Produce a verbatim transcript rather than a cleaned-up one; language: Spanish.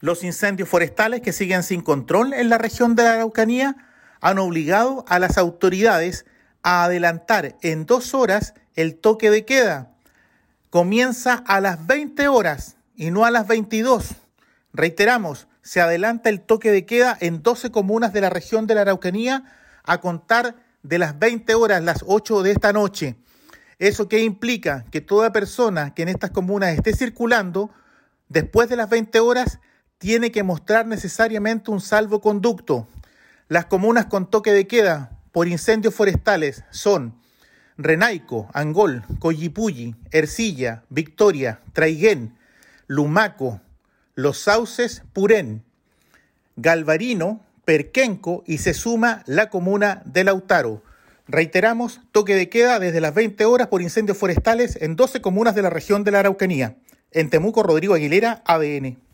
Los incendios forestales que siguen sin control en la región de la Araucanía han obligado a las autoridades a adelantar en dos horas el toque de queda. Comienza a las veinte horas y no a las veintidós. Reiteramos, se adelanta el toque de queda en doce comunas de la región de la Araucanía a contar de las veinte horas, las ocho de esta noche. ¿Eso qué implica? Que toda persona que en estas comunas esté circulando después de las veinte horas tiene que mostrar necesariamente un salvoconducto. Las comunas con toque de queda por incendios forestales son Renaico, Angol, Collipulli, Ercilla, Victoria, Traiguén, Lumaco, Los Sauces, Purén, Galvarino, Perquenco y se suma la comuna de Lautaro. Reiteramos, toque de queda desde las veinte horas por incendios forestales en doce comunas de la región de la Araucanía. En Temuco, Rodrigo Aguilera, A D N.